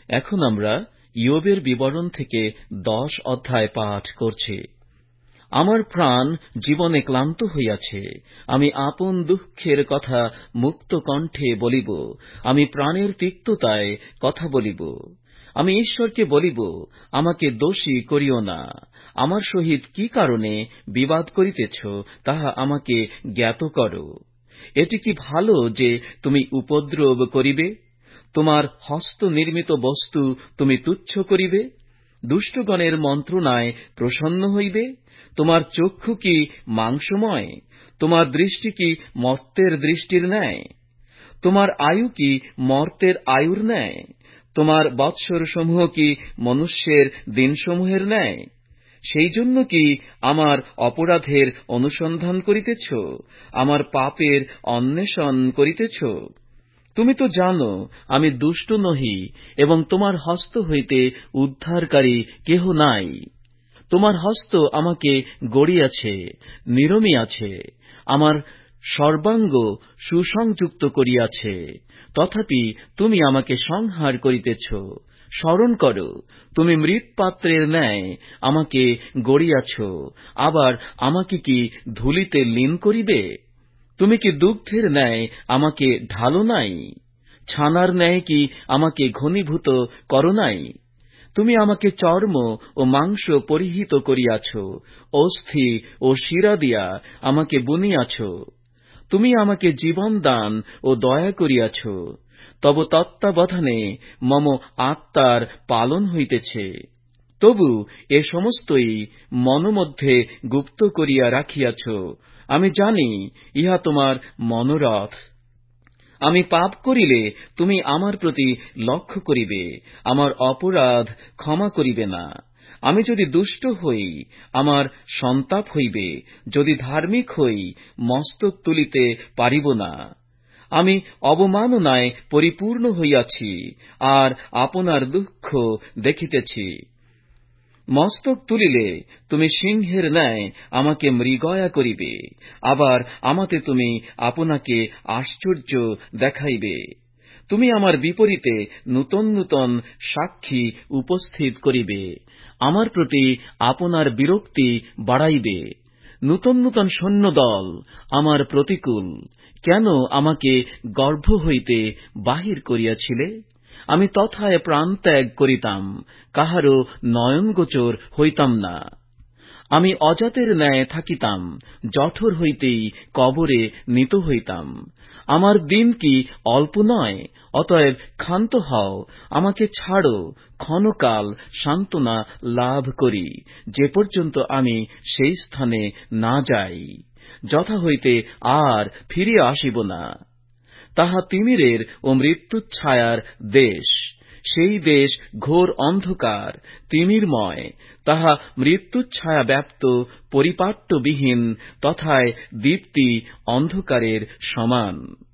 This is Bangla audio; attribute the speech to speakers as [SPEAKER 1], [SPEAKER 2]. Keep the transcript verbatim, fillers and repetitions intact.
[SPEAKER 1] এখন আমরা ইয়োবের বিবরণ থেকে দশ অধ্যায় পাঠ করছি। আমার প্রাণ জীবনে ক্লান্ত হইয়াছে, আমি আপন দুঃখের কথা মুক্ত কণ্ঠে বলিব, আমি প্রাণের তিক্ততায় কথা বলিব। আমি ঈশ্বরকে বলিব, আমাকে দোষী করিও না। আমার সহিত কি কারণে বিবাদ করিতেছ, তাহা আমাকে জ্ঞাত করো। এটি কি ভালো যে তুমি উপদ্রব করিবে? তোমার হস্ত নির্মিত বস্তু তুমি তুচ্ছ করিবে? দুষ্টগণের মন্ত্রণায় প্রসন্ন হইবে? তোমার চক্ষু কি মাংসময়? তোমার দৃষ্টি কি মর্তের দৃষ্টির ন্যায়? তোমার আয়ু কি মর্তের আয়ুর ন্যায়? তোমার বৎসরসমূহ কি মনুষ্যের দিনসমূহের ন্যায়? সেই জন্য কি আমার অপরাধের অনুসন্ধান করিতেছ, আমার পাপের অন্বেষণ করিতেছ? তুমি তো জানো আমি দুষ্ট নহি, এবং তোমার হস্ত হইতে উদ্ধারকারী কেহ নাই। তোমার হস্ত আমাকে গড়িয়াছে, নিরমিয়াছে, আমার সর্বাঙ্গ সুসংযুক্ত করিয়াছে। তথাপি তুমি আমাকে সংহার করিতেছ। স্মরণ করো, তুমি মৃৎপাত্রের ন্যায় আমাকে গড়িয়াছ, আবার আমাকে কি ধূলিতে লীন করিবে? তুমি কি দুগ্ধের ন্যায় আমাকে ঢালো নাই? ছানার ন্যায় কি আমাকে ঘনীভূত করো নাই? তুমি আমাকে চর্ম ও মাংস পরিহিত করিয়াছ, অস্থি ও শিরা দিয়া আমাকে বুনিয়াছ। তুমি আমাকে জীবন দান ও দয়া করিয়াছ। তব তত্ত্বাবধানে মম আত্মার পালন হইতেছে। তবু এ সমস্তই মনোমধ্যে গুপ্ত করিয়া রাখিয়াছ। আমি জানি ইহা তোমার মনোরথ। আমি পাপ করিলে তুমি আমার প্রতি লক্ষ্য করিবে, আমার অপরাধ ক্ষমা করিবে না। আমি যদি দুষ্ট হই, আমার সন্তাপ হইবে, যদি ধার্মিক হই, মস্তক তুলিতে পারিব না। আমি অবমাননায় পরিপূর্ণ হইয়াছি, আর আপনার দুঃখ দেখিতেছি। মস্তক তুলিলে তুমি সিংহের ন্যায় আমাকে মৃগয়া করিবে, আবার আমাতে তুমি আপনাকে আশ্চর্য দেখাইবে। তুমি আমার বিপরীতে নূতন নূতন সাক্ষী উপস্থিত করিবে, আমার প্রতি আপনার বিরক্তি বাড়াইবে। নূতন নূতন সৈন্যদল আমার প্রতিকূল। কেন আমাকে গর্ভ হইতে বাহির করিয়াছিলে? আমি তথায় প্রাণত্যাগ করিতাম, কাহারও নয়নগোচর হইতাম না। আমি অজাতের ন্যায় থাকিতাম, জঠর হইতেই কবরে নীত হইতাম। আমার দিন কি অল্প নয়? অতএব ক্ষান্ত হও, আমাকে ছাড়ো, ক্ষণকাল সান্ত্বনা লাভ করি, যে পর্যন্ত আমি সেই স্থানে না যাই, যথা হইতে আর ফিরিয়া আসিব না। তাহা তিমিরের ও মৃত্যুচ্ছায়ার দেশ। সেই দেশ ঘোর অন্ধকার, তিমিরময়। তাহা মৃত্যুচ্ছায়া ব্যাপ্ত, পরিপাট্যবিহীন, তথায় দীপ্তি অন্ধকারের সমান।